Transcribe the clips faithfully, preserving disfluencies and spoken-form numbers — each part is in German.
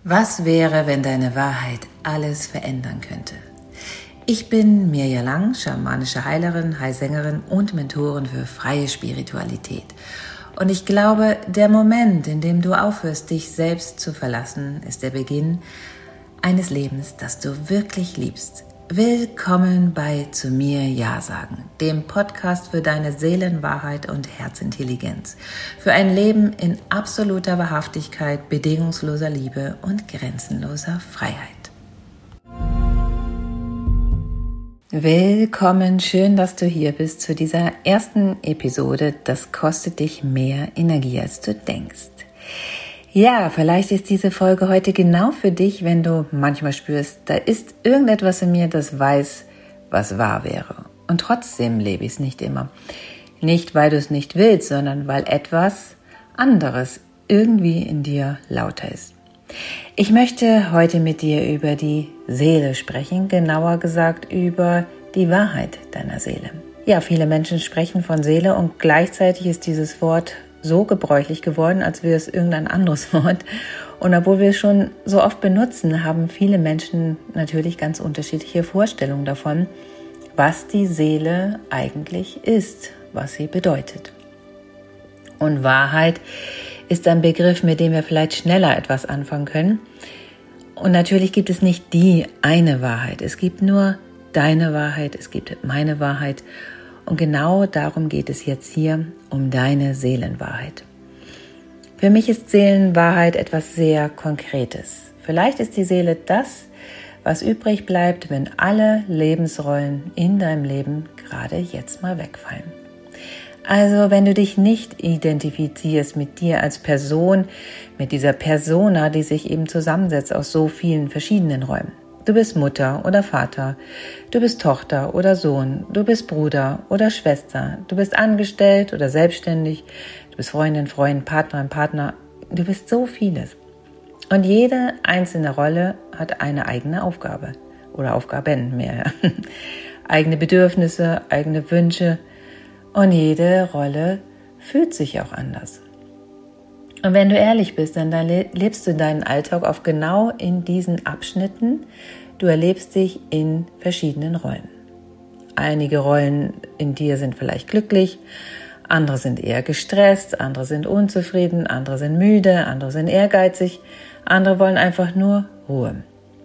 Was wäre, wenn deine Wahrheit alles verändern könnte? Ich bin Mirja Lang, schamanische Heilerin, Heilsängerin und Mentorin für freie Spiritualität. Und ich glaube, der Moment, in dem du aufhörst, dich selbst zu verlassen, ist der Beginn eines Lebens, das du wirklich liebst. Willkommen bei Zu mir Ja sagen, dem Podcast für deine Seelenwahrheit und Herzintelligenz. Für ein Leben in absoluter Wahrhaftigkeit, bedingungsloser Liebe und grenzenloser Freiheit. Willkommen, schön, dass du hier bist zu dieser ersten Episode. Das kostet dich mehr Energie, als du denkst. Ja, vielleicht ist diese Folge heute genau für dich, wenn du manchmal spürst, da ist irgendetwas in mir, das weiß, was wahr wäre. Und trotzdem lebe ich es nicht immer. Nicht, weil du es nicht willst, sondern weil etwas anderes irgendwie in dir lauter ist. Ich möchte heute mit dir über die Seele sprechen, genauer gesagt über die Wahrheit deiner Seele. Ja, viele Menschen sprechen von Seele und gleichzeitig ist dieses Wort so gebräuchlich geworden, als wäre es irgendein anderes Wort. Und obwohl wir es schon so oft benutzen, haben viele Menschen natürlich ganz unterschiedliche Vorstellungen davon, was die Seele eigentlich ist, was sie bedeutet. Und Wahrheit ist ein Begriff, mit dem wir vielleicht schneller etwas anfangen können. Und natürlich gibt es nicht die eine Wahrheit. Es gibt nur deine Wahrheit, es gibt meine Wahrheit. Und genau darum geht es jetzt hier, um deine Seelenwahrheit. Für mich ist Seelenwahrheit etwas sehr Konkretes. Vielleicht ist die Seele das, was übrig bleibt, wenn alle Lebensrollen in deinem Leben gerade jetzt mal wegfallen. Also wenn du dich nicht identifizierst mit dir als Person, mit dieser Persona, die sich eben zusammensetzt aus so vielen verschiedenen Räumen. Du bist Mutter oder Vater, du bist Tochter oder Sohn, du bist Bruder oder Schwester, du bist angestellt oder selbstständig, du bist Freundin, Freund, Partnerin, Partner, du bist so vieles. Und jede einzelne Rolle hat eine eigene Aufgabe oder Aufgaben mehr. Eigene Bedürfnisse, eigene Wünsche und jede Rolle fühlt sich auch anders. Und wenn du ehrlich bist, dann lebst du deinen Alltag auf genau in diesen Abschnitten. Du erlebst dich in verschiedenen Rollen. Einige Rollen in dir sind vielleicht glücklich, andere sind eher gestresst, andere sind unzufrieden, andere sind müde, andere sind ehrgeizig, andere wollen einfach nur Ruhe.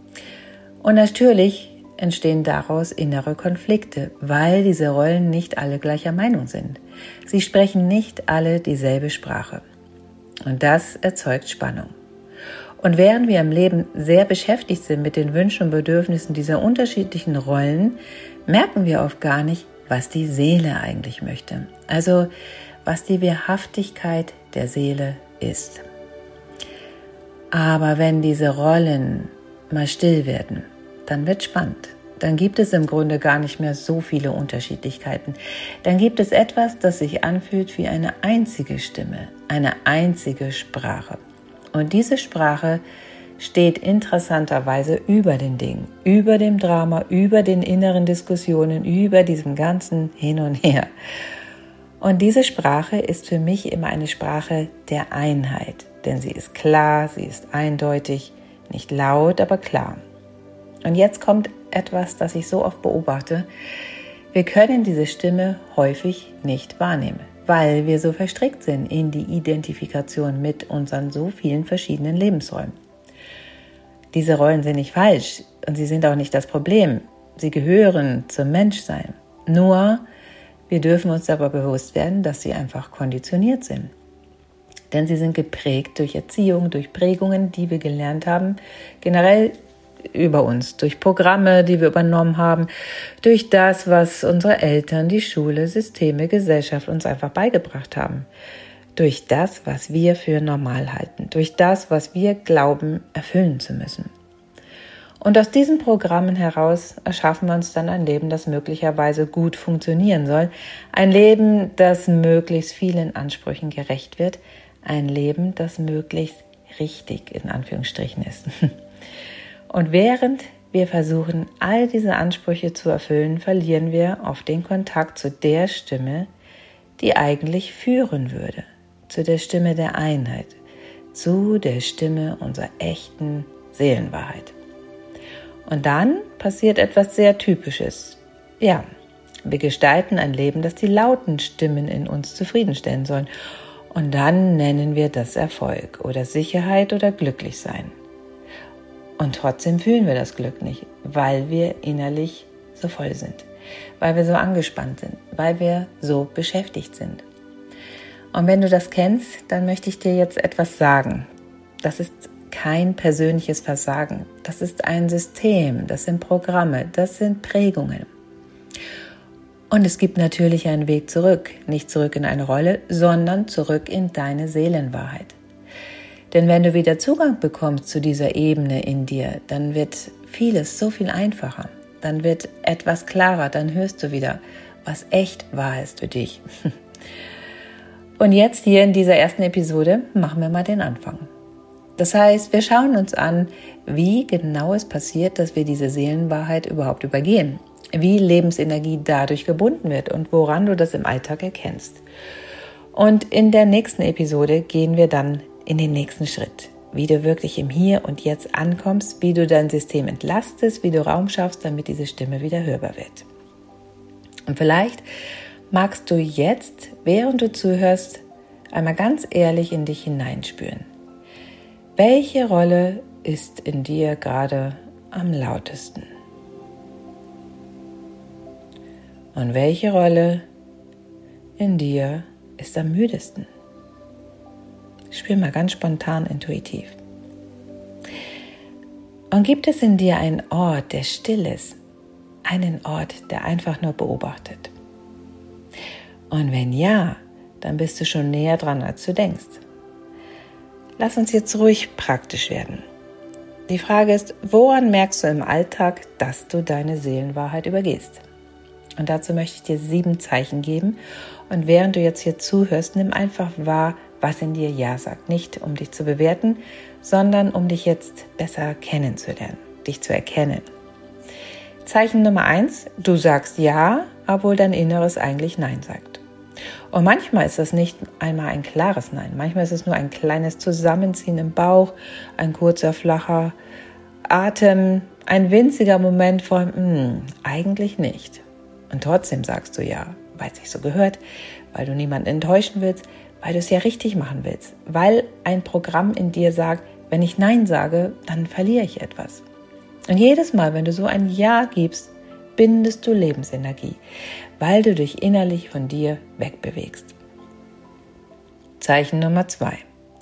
Und natürlich entstehen daraus innere Konflikte, weil diese Rollen nicht alle gleicher Meinung sind. Sie sprechen nicht alle dieselbe Sprache. Und das erzeugt Spannung. Und während wir im Leben sehr beschäftigt sind mit den Wünschen und Bedürfnissen dieser unterschiedlichen Rollen, merken wir oft gar nicht, was die Seele eigentlich möchte. Also was die Wahrhaftigkeit der Seele ist. Aber wenn diese Rollen mal still werden, dann wird spannend. Dann gibt es im Grunde gar nicht mehr so viele Unterschiedlichkeiten. Dann gibt es etwas, das sich anfühlt wie eine einzige Stimme, eine einzige Sprache. Und diese Sprache steht interessanterweise über den Dingen, über dem Drama, über den inneren Diskussionen, über diesem ganzen Hin und Her. Und diese Sprache ist für mich immer eine Sprache der Einheit, denn sie ist klar, sie ist eindeutig, nicht laut, aber klar. Und jetzt kommt etwas, das ich so oft beobachte. Wir können diese Stimme häufig nicht wahrnehmen, weil wir so verstrickt sind in die Identifikation mit unseren so vielen verschiedenen Lebensrollen. Diese Rollen sind nicht falsch und sie sind auch nicht das Problem. Sie gehören zum Menschsein. Nur, wir dürfen uns aber bewusst werden, dass sie einfach konditioniert sind. Denn sie sind geprägt durch Erziehung, durch Prägungen, die wir gelernt haben, generell über uns, durch Programme, die wir übernommen haben, durch das, was unsere Eltern, die Schule, Systeme, Gesellschaft uns einfach beigebracht haben, durch das, was wir für normal halten, durch das, was wir glauben, erfüllen zu müssen. Und aus diesen Programmen heraus erschaffen wir uns dann ein Leben, das möglicherweise gut funktionieren soll, ein Leben, das möglichst vielen Ansprüchen gerecht wird, ein Leben, das möglichst richtig in Anführungsstrichen ist. Und während wir versuchen, all diese Ansprüche zu erfüllen, verlieren wir oft den Kontakt zu der Stimme, die eigentlich führen würde, zu der Stimme der Einheit, zu der Stimme unserer echten Seelenwahrheit. Und dann passiert etwas sehr Typisches. Ja, wir gestalten ein Leben, das die lauten Stimmen in uns zufriedenstellen sollen. Und dann nennen wir das Erfolg oder Sicherheit oder Glücklichsein. Und trotzdem fühlen wir das Glück nicht, weil wir innerlich so voll sind, weil wir so angespannt sind, weil wir so beschäftigt sind. Und wenn du das kennst, dann möchte ich dir jetzt etwas sagen. Das ist kein persönliches Versagen. Das ist ein System, das sind Programme, das sind Prägungen. Und es gibt natürlich einen Weg zurück, nicht zurück in eine Rolle, sondern zurück in deine Seelenwahrheit. Denn wenn du wieder Zugang bekommst zu dieser Ebene in dir, dann wird vieles so viel einfacher. Dann wird etwas klarer, dann hörst du wieder, was echt wahr ist für dich. Und jetzt hier in dieser ersten Episode machen wir mal den Anfang. Das heißt, wir schauen uns an, wie genau es passiert, dass wir diese Seelenwahrheit überhaupt übergehen. Wie Lebensenergie dadurch gebunden wird und woran du das im Alltag erkennst. Und in der nächsten Episode gehen wir dann in den nächsten Schritt. Wie du wirklich im Hier und Jetzt ankommst, wie du dein System entlastest, wie du Raum schaffst, damit diese Stimme wieder hörbar wird. Und vielleicht magst du jetzt, während du zuhörst, einmal ganz ehrlich in dich hineinspüren. Welche Rolle ist in dir gerade am lautesten? Und welche Rolle in dir ist am müdesten? Spür mal ganz spontan, intuitiv. Und gibt es in dir einen Ort, der still ist? Einen Ort, der einfach nur beobachtet? Und wenn ja, dann bist du schon näher dran, als du denkst. Lass uns jetzt ruhig praktisch werden. Die Frage ist, woran merkst du im Alltag, dass du deine Seelenwahrheit übergehst? Und dazu möchte ich dir sieben Zeichen geben. Und während du jetzt hier zuhörst, nimm einfach wahr, was in dir Ja sagt. Nicht um dich zu bewerten, sondern um dich jetzt besser kennenzulernen, dich zu erkennen. Zeichen Nummer eins, du sagst Ja, obwohl dein Inneres eigentlich Nein sagt. Und manchmal ist das nicht einmal ein klares Nein. Manchmal ist es nur ein kleines Zusammenziehen im Bauch, ein kurzer, flacher Atem, ein winziger Moment von, hm, eigentlich nicht. Und trotzdem sagst du Ja, weil es sich so gehört, weil du niemanden enttäuschen willst, weil du es ja richtig machen willst, weil ein Programm in dir sagt, wenn ich Nein sage, dann verliere ich etwas. Und jedes Mal, wenn du so ein Ja gibst, bindest du Lebensenergie, weil du dich innerlich von dir wegbewegst. Zeichen Nummer zwei.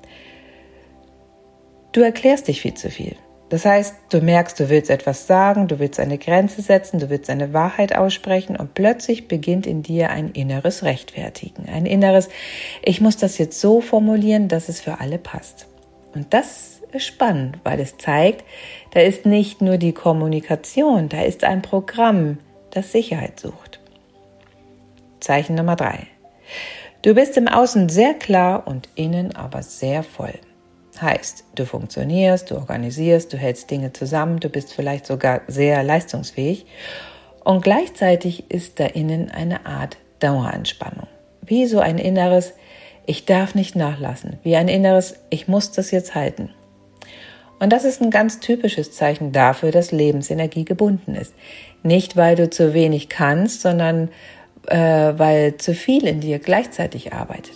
Du erklärst dich viel zu viel. Das heißt, du merkst, du willst etwas sagen, du willst eine Grenze setzen, du willst eine Wahrheit aussprechen und plötzlich beginnt in dir ein inneres Rechtfertigen. Ein inneres, ich muss das jetzt so formulieren, dass es für alle passt. Und das ist spannend, weil es zeigt, da ist nicht nur die Kommunikation, da ist ein Programm, das Sicherheit sucht. Zeichen Nummer drei. Du bist im Außen sehr klar und innen aber sehr voll. Heißt, du funktionierst, du organisierst, du hältst Dinge zusammen, du bist vielleicht sogar sehr leistungsfähig und gleichzeitig ist da innen eine Art Daueranspannung. Wie so ein inneres, ich darf nicht nachlassen, wie ein inneres, ich muss das jetzt halten. Und das ist ein ganz typisches Zeichen dafür, dass Lebensenergie gebunden ist. Nicht, weil du zu wenig kannst, sondern äh, weil zu viel in dir gleichzeitig arbeitet.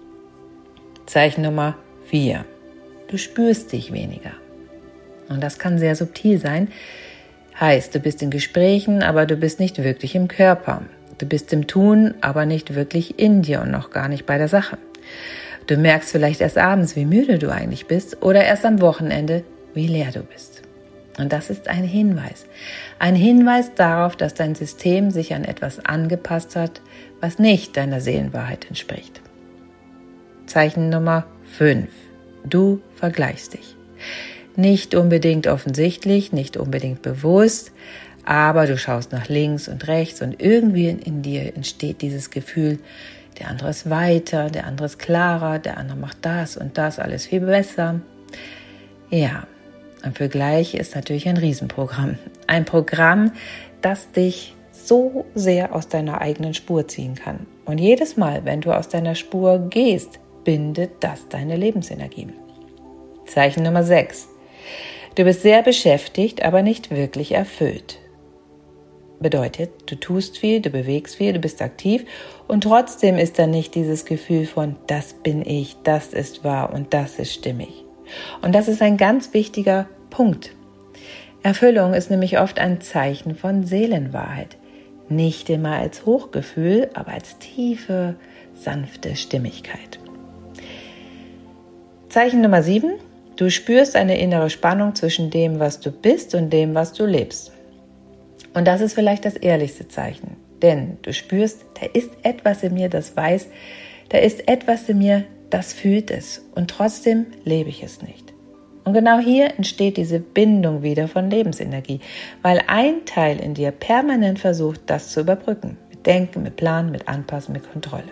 Zeichen Nummer vier. Du spürst dich weniger. Und das kann sehr subtil sein. Heißt, du bist in Gesprächen, aber du bist nicht wirklich im Körper. Du bist im Tun, aber nicht wirklich in dir und noch gar nicht bei der Sache. Du merkst vielleicht erst abends, wie müde du eigentlich bist oder erst am Wochenende, wie leer du bist. Und das ist ein Hinweis. Ein Hinweis darauf, dass dein System sich an etwas angepasst hat, was nicht deiner Seelenwahrheit entspricht. Zeichen Nummer fünf. Du vergleichst dich. Nicht unbedingt offensichtlich, nicht unbedingt bewusst, aber du schaust nach links und rechts und irgendwie in dir entsteht dieses Gefühl, der andere ist weiter, der andere ist klarer, der andere macht das und das alles viel besser. Ja, ein Vergleich ist natürlich ein Riesenprogramm. Ein Programm, das dich so sehr aus deiner eigenen Spur ziehen kann. Und jedes Mal, wenn du aus deiner Spur gehst, bindet das deine Lebensenergie. Zeichen Nummer sechs. Du bist sehr beschäftigt, aber nicht wirklich erfüllt. Bedeutet, du tust viel, du bewegst viel, du bist aktiv und trotzdem ist da nicht dieses Gefühl von, das bin ich, das ist wahr und das ist stimmig. Und das ist ein ganz wichtiger Punkt. Erfüllung ist nämlich oft ein Zeichen von Seelenwahrheit. Nicht immer als Hochgefühl, aber als tiefe, sanfte Stimmigkeit. Zeichen Nummer sieben. Du spürst eine innere Spannung zwischen dem, was du bist und dem, was du lebst. Und das ist vielleicht das ehrlichste Zeichen. Denn du spürst, da ist etwas in mir, das weiß, da ist etwas in mir, das fühlt es. Und trotzdem lebe ich es nicht. Und genau hier entsteht diese Bindung wieder von Lebensenergie, weil ein Teil in dir permanent versucht, das zu überbrücken. Mit Denken, mit Planen, mit Anpassen, mit Kontrolle.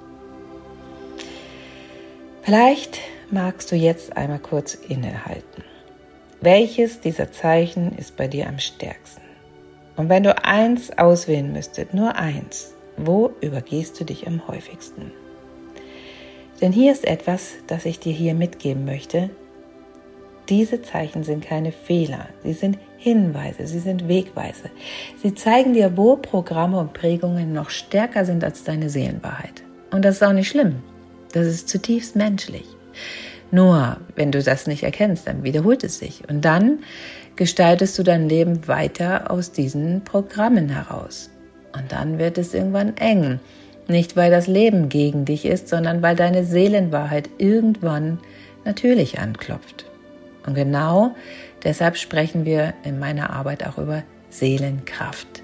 Vielleicht magst du jetzt einmal kurz innehalten. Welches dieser Zeichen ist bei dir am stärksten? Und wenn du eins auswählen müsstest, nur eins, wo übergehst du dich am häufigsten? Denn hier ist etwas, das ich dir hier mitgeben möchte. Diese Zeichen sind keine Fehler, sie sind Hinweise, sie sind Wegweise. Sie zeigen dir, wo Programme und Prägungen noch stärker sind als deine Seelenwahrheit. Und das ist auch nicht schlimm, das ist zutiefst menschlich. Nur, wenn du das nicht erkennst, dann wiederholt es sich. Und dann gestaltest du dein Leben weiter aus diesen Programmen heraus. Und dann wird es irgendwann eng. Nicht, weil das Leben gegen dich ist, sondern weil deine Seelenwahrheit irgendwann natürlich anklopft. Und genau deshalb sprechen wir in meiner Arbeit auch über Seelenkraft.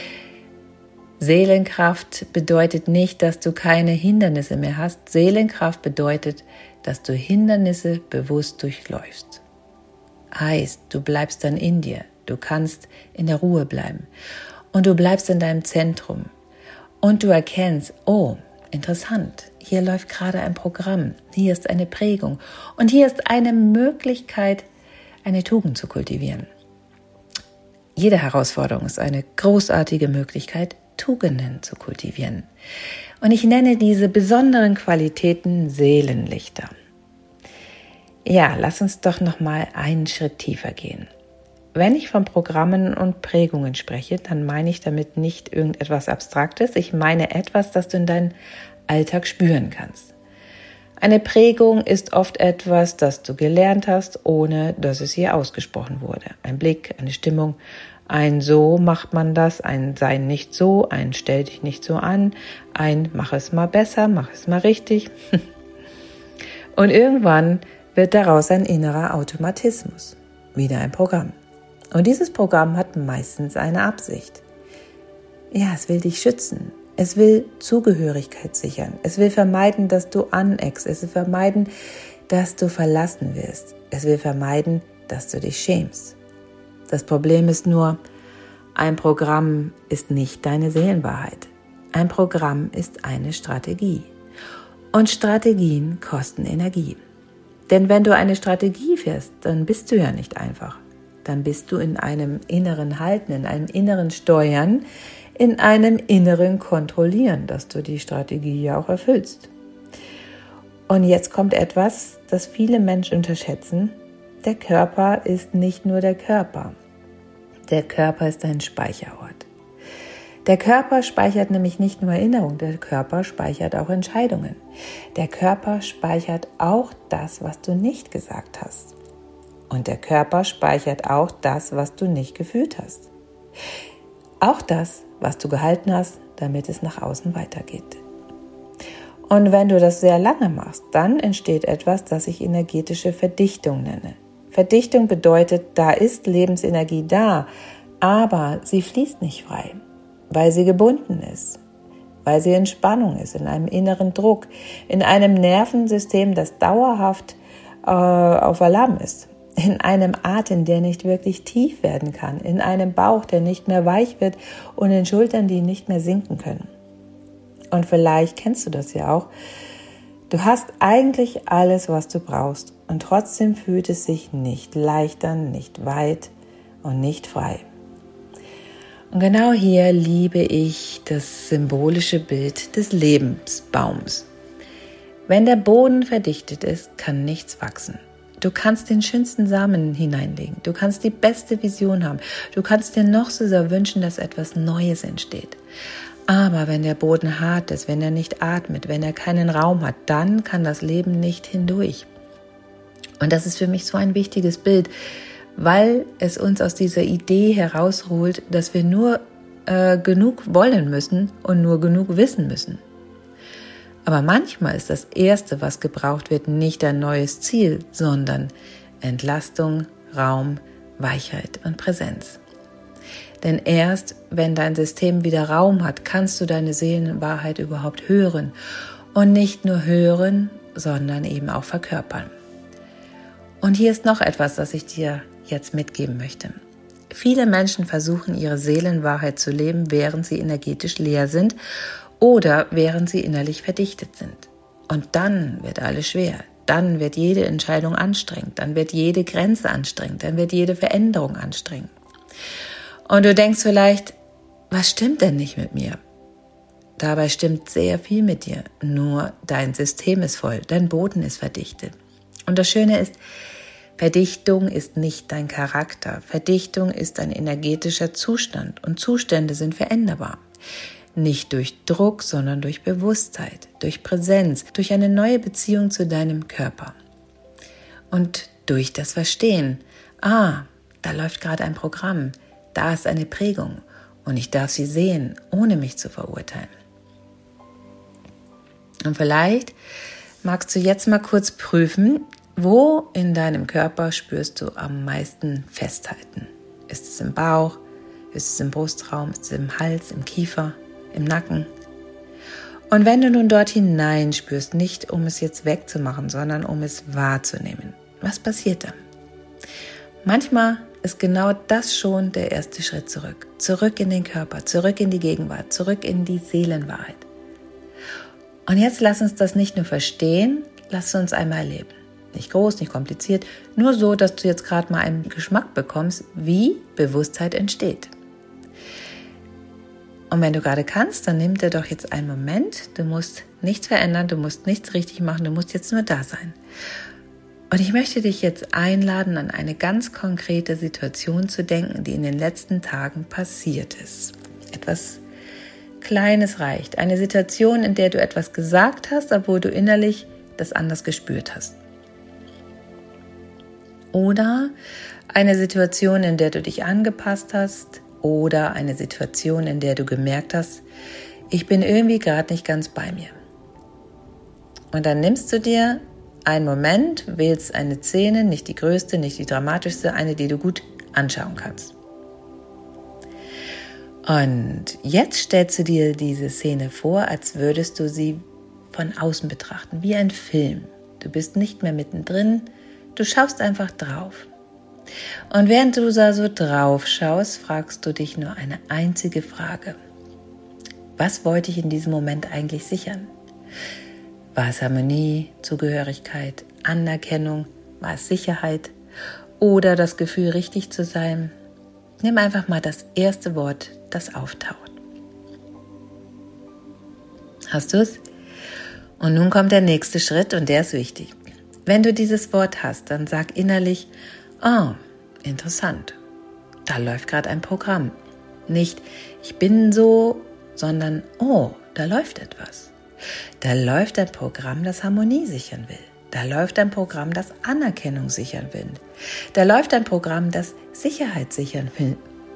Seelenkraft bedeutet nicht, dass du keine Hindernisse mehr hast. Seelenkraft bedeutet, dass du Hindernisse bewusst durchläufst. Heißt, du bleibst dann in dir, du kannst in der Ruhe bleiben und du bleibst in deinem Zentrum und du erkennst, oh, interessant, hier läuft gerade ein Programm, hier ist eine Prägung und hier ist eine Möglichkeit, eine Tugend zu kultivieren. Jede Herausforderung ist eine großartige Möglichkeit, Tugenden zu kultivieren. Und ich nenne diese besonderen Qualitäten Seelenlichter. Ja, lass uns doch noch mal einen Schritt tiefer gehen. Wenn ich von Programmen und Prägungen spreche, dann meine ich damit nicht irgendetwas Abstraktes. Ich meine etwas, das du in deinem Alltag spüren kannst. Eine Prägung ist oft etwas, das du gelernt hast, ohne dass es hier ausgesprochen wurde. Ein Blick, eine Stimmung, ein so macht man das, ein sei nicht so, ein stell dich nicht so an, ein mach es mal besser, mach es mal richtig. Und irgendwann wird daraus ein innerer Automatismus, wieder ein Programm. Und dieses Programm hat meistens eine Absicht. Ja, es will dich schützen. Es will Zugehörigkeit sichern. Es will vermeiden, dass du aneckst. Es will vermeiden, dass du verlassen wirst. Es will vermeiden, dass du dich schämst. Das Problem ist nur, ein Programm ist nicht deine Seelenwahrheit. Ein Programm ist eine Strategie. Und Strategien kosten Energie. Denn wenn du eine Strategie fährst, dann bist du ja nicht einfach. Dann bist du in einem inneren Halten, in einem inneren Steuern, in einem inneren Kontrollieren, dass du die Strategie ja auch erfüllst. Und jetzt kommt etwas, das viele Menschen unterschätzen. Der Körper ist nicht nur der Körper. Der Körper ist ein Speicherort. Der Körper speichert nämlich nicht nur Erinnerung, der Körper speichert auch Entscheidungen. Der Körper speichert auch das, was du nicht gesagt hast. Und der Körper speichert auch das, was du nicht gefühlt hast. Auch das, was du gehalten hast, damit es nach außen weitergeht. Und wenn du das sehr lange machst, dann entsteht etwas, das ich energetische Verdichtung nenne. Verdichtung bedeutet, da ist Lebensenergie da, aber sie fließt nicht frei, weil sie gebunden ist, weil sie in Spannung ist, in einem inneren Druck, in einem Nervensystem, das dauerhaft äh, auf Alarm ist, in einem Atem, der nicht wirklich tief werden kann, in einem Bauch, der nicht mehr weich wird und in Schultern, die nicht mehr sinken können. Und vielleicht kennst du das ja auch. Du hast eigentlich alles, was du brauchst und trotzdem fühlt es sich nicht leichter, nicht weit und nicht frei. Und genau hier liebe ich das symbolische Bild des Lebensbaums. Wenn der Boden verdichtet ist, kann nichts wachsen. Du kannst den schönsten Samen hineinlegen. Du kannst die beste Vision haben. Du kannst dir noch so sehr wünschen, dass etwas Neues entsteht. Aber wenn der Boden hart ist, wenn er nicht atmet, wenn er keinen Raum hat, dann kann das Leben nicht hindurch. Und das ist für mich so ein wichtiges Bild, weil es uns aus dieser Idee herausholt, dass wir nur äh, genug wollen müssen und nur genug wissen müssen. Aber manchmal ist das Erste, was gebraucht wird, nicht ein neues Ziel, sondern Entlastung, Raum, Weichheit und Präsenz. Denn erst, wenn dein System wieder Raum hat, kannst du deine Seelenwahrheit überhaupt hören. Und nicht nur hören, sondern eben auch verkörpern. Und hier ist noch etwas, das ich dir jetzt mitgeben möchte. Viele Menschen versuchen, ihre Seelenwahrheit zu leben, während sie energetisch leer sind oder während sie innerlich verdichtet sind. Und dann wird alles schwer. Dann wird jede Entscheidung anstrengend. Dann wird jede Grenze anstrengend. Dann wird jede Veränderung anstrengend. Und du denkst vielleicht, was stimmt denn nicht mit mir? Dabei stimmt sehr viel mit dir. Nur dein System ist voll. Dein Boden ist verdichtet. Und das Schöne ist, Verdichtung ist nicht dein Charakter. Verdichtung ist ein energetischer Zustand. Und Zustände sind veränderbar. Nicht durch Druck, sondern durch Bewusstheit, durch Präsenz, durch eine neue Beziehung zu deinem Körper. Und durch das Verstehen, ah, da läuft gerade ein Programm, da ist eine Prägung und ich darf sie sehen, ohne mich zu verurteilen. Und vielleicht magst du jetzt mal kurz prüfen, wo in deinem Körper spürst du am meisten Festhalten? Ist es im Bauch? Ist es im Brustraum? Ist es im Hals, im Kiefer? Im Nacken. Und wenn du nun dort hinein spürst, nicht um es jetzt wegzumachen, sondern um es wahrzunehmen, was passiert da? Manchmal ist genau das schon der erste Schritt zurück. Zurück in den Körper, zurück in die Gegenwart, zurück in die Seelenwahrheit. Und jetzt lass uns das nicht nur verstehen, lass uns einmal erleben. Nicht groß, nicht kompliziert, nur so, dass du jetzt gerade mal einen Geschmack bekommst, wie Bewusstheit entsteht. Und wenn du gerade kannst, dann nimm dir doch jetzt einen Moment. Du musst nichts verändern, du musst nichts richtig machen, du musst jetzt nur da sein. Und ich möchte dich jetzt einladen, an eine ganz konkrete Situation zu denken, die in den letzten Tagen passiert ist. Etwas Kleines reicht. Eine Situation, in der du etwas gesagt hast, obwohl du innerlich das anders gespürt hast. Oder eine Situation, in der du dich angepasst hast. Oder eine Situation, in der du gemerkt hast, ich bin irgendwie gerade nicht ganz bei mir. Und dann nimmst du dir einen Moment, wählst eine Szene, nicht die größte, nicht die dramatischste, eine, die du gut anschauen kannst. Und jetzt stellst du dir diese Szene vor, als würdest du sie von außen betrachten, wie ein Film. Du bist nicht mehr mittendrin, du schaust einfach drauf. Und während du da so drauf schaust, fragst du dich nur eine einzige Frage. Was wollte ich in diesem Moment eigentlich sichern? War es Harmonie, Zugehörigkeit, Anerkennung? War es Sicherheit? Oder das Gefühl, richtig zu sein? Nimm einfach mal das erste Wort, das auftaucht. Hast du es? Und nun kommt der nächste Schritt und der ist wichtig. Wenn du dieses Wort hast, dann sag innerlich, oh, interessant, da läuft gerade ein Programm. Nicht, ich bin so, sondern, oh, da läuft etwas. Da läuft ein Programm, das Harmonie sichern will. Da läuft ein Programm, das Anerkennung sichern will. Da läuft ein Programm, das Sicherheit sichern will.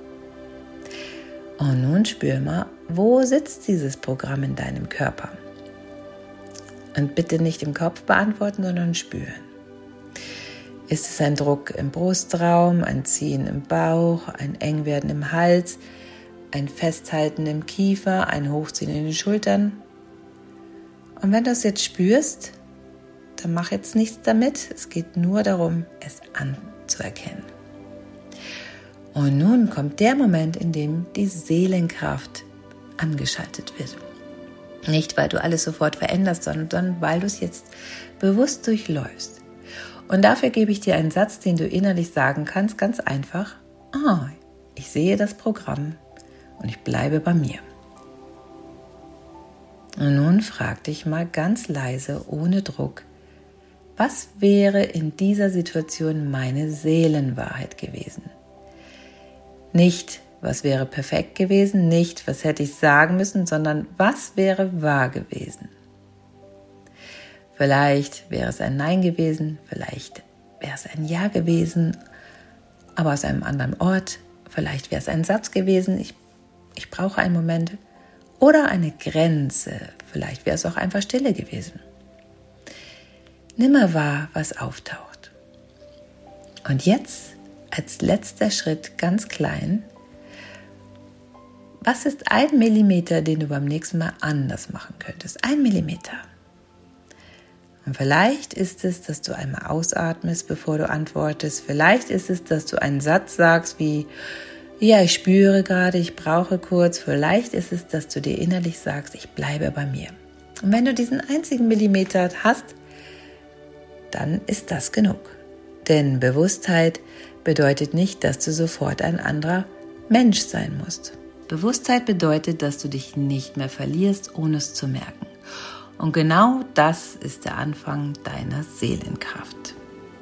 Und nun spür mal, wo sitzt dieses Programm in deinem Körper? Und bitte nicht im Kopf beantworten, sondern spüren. Ist es ein Druck im Brustraum, ein Ziehen im Bauch, ein Engwerden im Hals, ein Festhalten im Kiefer, ein Hochziehen in den Schultern? Und wenn du es jetzt spürst, dann mach jetzt nichts damit. Es geht nur darum, es anzuerkennen. Und nun kommt der Moment, in dem die Seelenkraft angeschaltet wird. Nicht, weil du alles sofort veränderst, sondern weil du es jetzt bewusst durchläufst. Und dafür gebe ich dir einen Satz, den du innerlich sagen kannst, ganz einfach. Oh, ich sehe das Programm und ich bleibe bei mir. Und nun frag dich mal ganz leise, ohne Druck, Was wäre in dieser Situation meine Seelenwahrheit gewesen? Nicht, was wäre perfekt gewesen, nicht, was hätte ich sagen müssen, sondern was wäre wahr gewesen? Vielleicht wäre es ein Nein gewesen, vielleicht wäre es ein Ja gewesen, aber aus einem anderen Ort. Vielleicht wäre es ein Satz gewesen, ich, ich brauche einen Moment. Oder eine Grenze, vielleicht wäre es auch einfach Stille gewesen. Nimm mal wahr, was auftaucht. Und jetzt, als letzter Schritt, ganz klein, was ist ein Millimeter, den du beim nächsten Mal anders machen könntest? Ein Millimeter. Und vielleicht ist es, dass du einmal ausatmest, bevor du antwortest. Vielleicht ist es, dass du einen Satz sagst wie, ja, ich spüre gerade, ich brauche kurz. Vielleicht ist es, dass du dir innerlich sagst, ich bleibe bei mir. Und wenn du diesen einzigen Millimeter hast, dann ist das genug. Denn Bewusstheit bedeutet nicht, dass du sofort ein anderer Mensch sein musst. Bewusstheit bedeutet, dass du dich nicht mehr verlierst, ohne es zu merken. Und genau das ist der Anfang deiner Seelenkraft.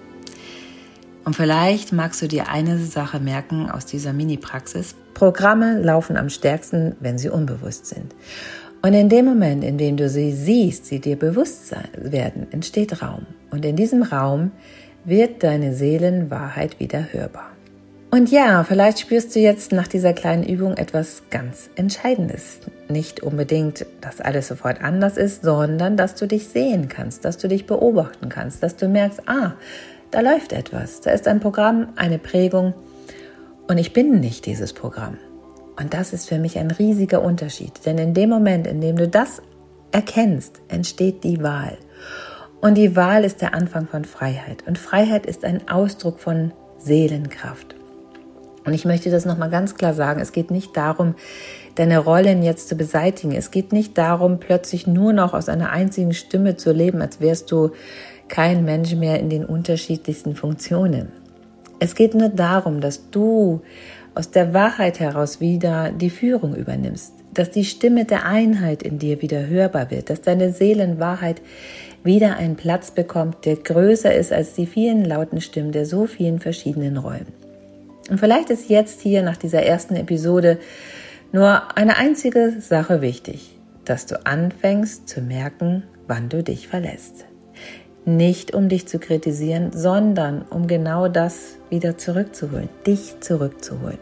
Und vielleicht magst du dir eine Sache merken aus dieser Mini-Praxis. Programme laufen am stärksten, wenn sie unbewusst sind. Und in dem Moment, in dem du sie siehst, sie dir bewusst werden, entsteht Raum. Und in diesem Raum wird deine Seelenwahrheit wieder hörbar. Und ja, vielleicht spürst du jetzt nach dieser kleinen Übung etwas ganz Entscheidendes. Nicht unbedingt, dass alles sofort anders ist, sondern dass du dich sehen kannst, dass du dich beobachten kannst, dass du merkst, ah, da läuft etwas, da ist ein Programm, eine Prägung und ich bin nicht dieses Programm. Und das ist für mich ein riesiger Unterschied, denn in dem Moment, in dem du das erkennst, entsteht die Wahl. Und die Wahl ist der Anfang von Freiheit. Und Freiheit ist ein Ausdruck von Seelenkraft. Und ich möchte das nochmal ganz klar sagen, es geht nicht darum, deine Rollen jetzt zu beseitigen. Es geht nicht darum, plötzlich nur noch aus einer einzigen Stimme zu leben, als wärst du kein Mensch mehr in den unterschiedlichsten Funktionen. Es geht nur darum, dass du aus der Wahrheit heraus wieder die Führung übernimmst, dass die Stimme der Einheit in dir wieder hörbar wird, dass deine Seelenwahrheit wieder einen Platz bekommt, der größer ist als die vielen lauten Stimmen der so vielen verschiedenen Rollen. Und vielleicht ist jetzt hier nach dieser ersten Episode nur eine einzige Sache wichtig, dass du anfängst zu merken, wann du dich verlässt. Nicht um dich zu kritisieren, sondern um genau das wieder zurückzuholen, dich zurückzuholen.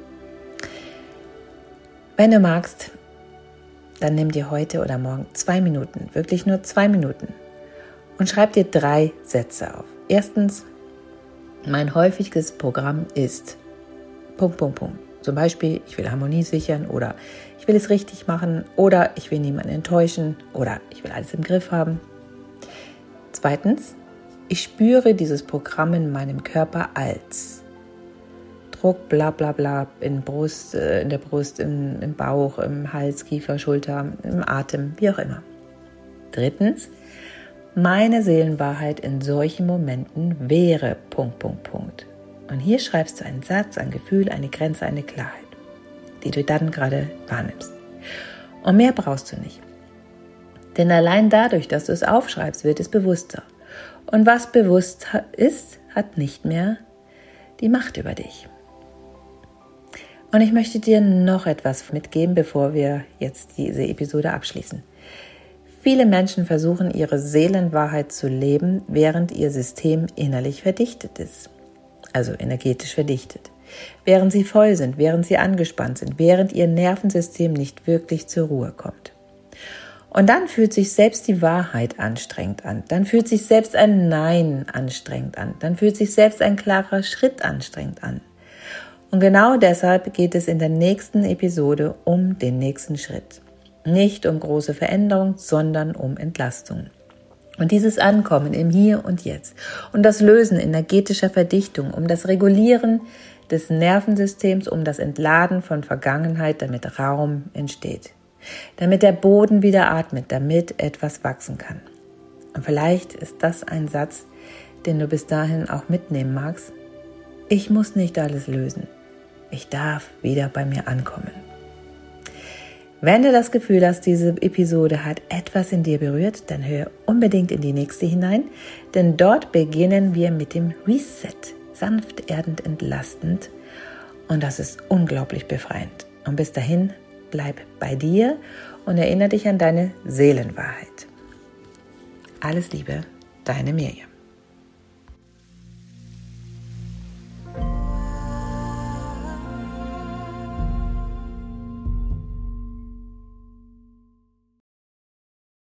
Wenn du magst, dann nimm dir heute oder morgen zwei Minuten, wirklich nur zwei Minuten und schreib dir drei Sätze auf. Erstens, mein häufiges Programm ist Punkt, Punkt, Punkt. Zum Beispiel, ich will Harmonie sichern oder ich will es richtig machen oder ich will niemanden enttäuschen oder ich will alles im Griff haben. Zweitens, ich spüre dieses Programm in meinem Körper als Druck, bla bla bla, in, Brust, in der Brust, im, im Bauch, im Hals, Kiefer, Schulter, im Atem, wie auch immer. Drittens, meine Seelenwahrheit in solchen Momenten wäre Punkt, Punkt, Punkt. Und hier schreibst du einen Satz, ein Gefühl, eine Grenze, eine Klarheit, die du dann gerade wahrnimmst. Und mehr brauchst du nicht. Denn allein dadurch, dass du es aufschreibst, wird es bewusster. Und was bewusst ist, hat nicht mehr die Macht über dich. Und ich möchte dir noch etwas mitgeben, bevor wir jetzt diese Episode abschließen. Viele Menschen versuchen, ihre Seelenwahrheit zu leben, während ihr System innerlich verdichtet ist. Also energetisch verdichtet. Während sie voll sind, während sie angespannt sind, während ihr Nervensystem nicht wirklich zur Ruhe kommt. Und dann fühlt sich selbst die Wahrheit anstrengend an. Dann fühlt sich selbst ein Nein anstrengend an. Dann fühlt sich selbst ein klarer Schritt anstrengend an. Und genau deshalb geht es in der nächsten Episode um den nächsten Schritt. Nicht um große Veränderung, sondern um Entlastung. Und dieses Ankommen im Hier und Jetzt und das Lösen energetischer Verdichtung, um das Regulieren des Nervensystems, um das Entladen von Vergangenheit, damit Raum entsteht. Damit der Boden wieder atmet, damit etwas wachsen kann. Und vielleicht ist das ein Satz, den du bis dahin auch mitnehmen magst. Ich muss nicht alles lösen. Ich darf wieder bei mir ankommen. Wenn du das Gefühl hast, diese Episode hat etwas in dir berührt, dann hör unbedingt in die nächste hinein, denn dort beginnen wir mit dem Reset, sanft, erdend, entlastend, und das ist unglaublich befreiend. Und bis dahin, bleib bei dir und erinnere dich an deine Seelenwahrheit. Alles Liebe, deine Mirjam.